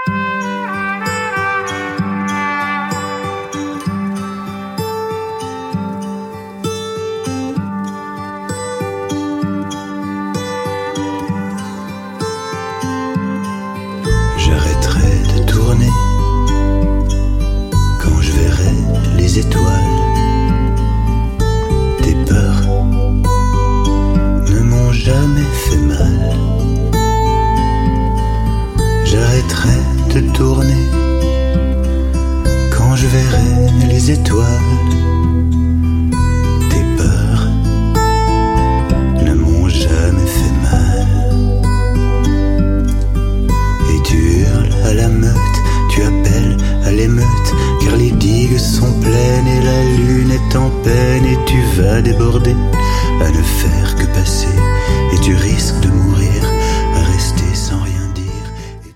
J'arrêterai de tourner quand je verrai les étoiles. Tes peurs ne m'ont jamais fait mal. J'arrêterai de tourner quand je verrai les étoiles. Tes peurs ne m'ont jamais fait mal. Et tu hurles à la meute, tu appelles à l'émeute, car les digues sont pleines et la lune est en peine et tu vas déborder.